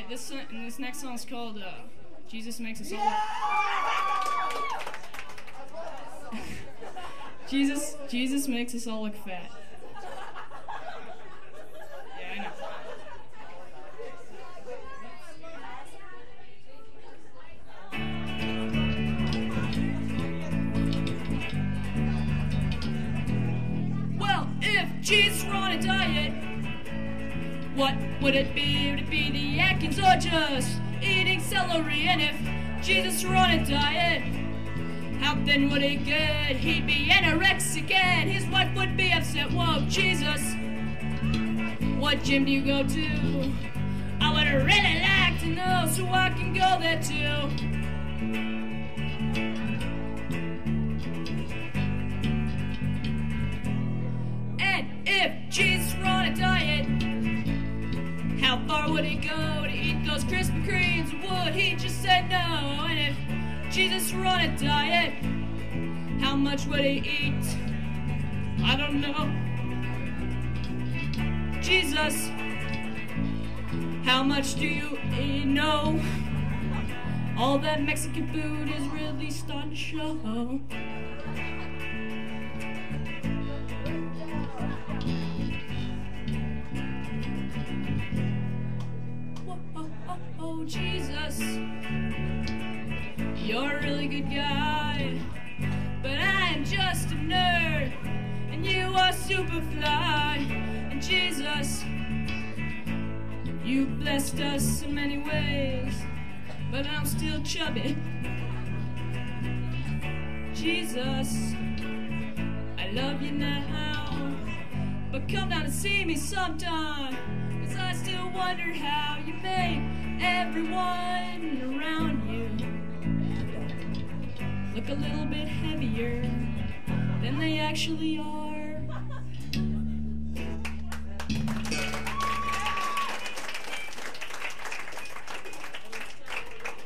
This next song is called Jesus Makes Us All Look... Jesus makes us all look fat. Yeah, I know. Well, if Jesus were on a diet, what would it be? Would it be the Atkins or just eating celery? And if Jesus were on a diet, how thin would he get? He'd be anorexic and his wife would be upset. Whoa, Jesus, what gym do you go to? I would really like to know so I can go there too. And if Jesus were on a diet, how far would he go to eat those Krispy Kremes? Or would he just say no? And if Jesus were on a diet, how much would he eat? I don't know. Jesus, how much do you know? All that Mexican food is really starting to show. Oh, Jesus, you're a really good guy, but I am just a nerd, and you are Superfly. And Jesus, you blessed us in many ways, but I'm still chubby. Jesus, I love you now, but come down and see me sometime, 'cause I still wonder how you make everyone around you look a little bit heavier than they actually are.